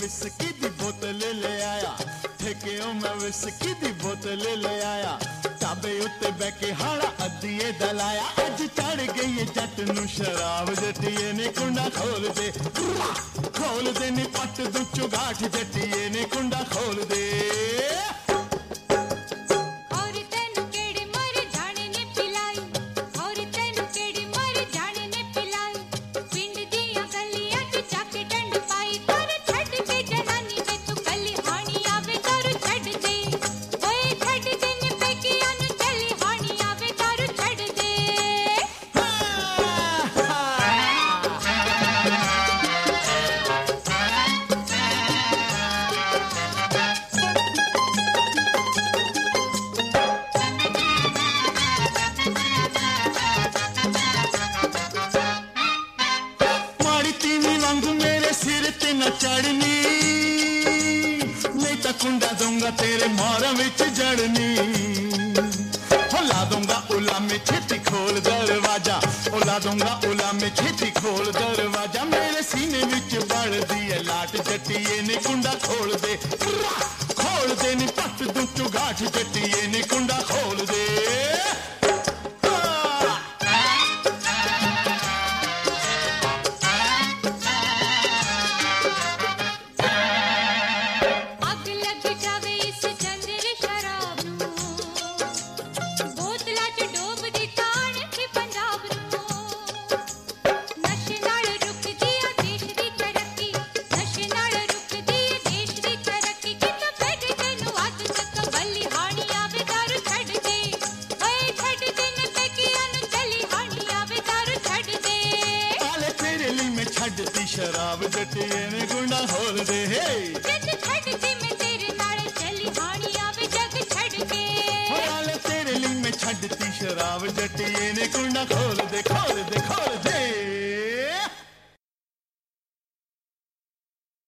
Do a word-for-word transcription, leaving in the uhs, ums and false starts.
Whisky दी बोतल ले आया, ठेकेओ मैं विस्की दी बोतल ले आया, ढाबे उत्ते बैके हाड़ा अद्धिए दलाया। अज चढ़ गई जट नू शराब, जटिए ने कुंडा खोल दे, खोल दे नी पट दू चुगाठ, जटिए ने कुंडा खोल दे। चढ़नी नहीं तो कुंडा दूंगा तेरे मारा विच जड़नी, ला दूंगा उला में छेती खोल दरवाजा, ला दूंगा उला में छेती खोल दरवाजा। मेरे सीने विच बढ़ दी है लाट, जटिए ने कुंडा खोल दे, खोल दे नी पट दू चुगाठ, जटिए ने कुंडा खोल दे। छड्डती शराब, जटिए ने कुंडा खोल दे। जग छड़ के मैं तेरे नाल चली, हानी आवे जग छड़ के। हाले तेरे लिए मैं छड्डती शराब, जटिए ने कुंडा खोल दे, खोल दे।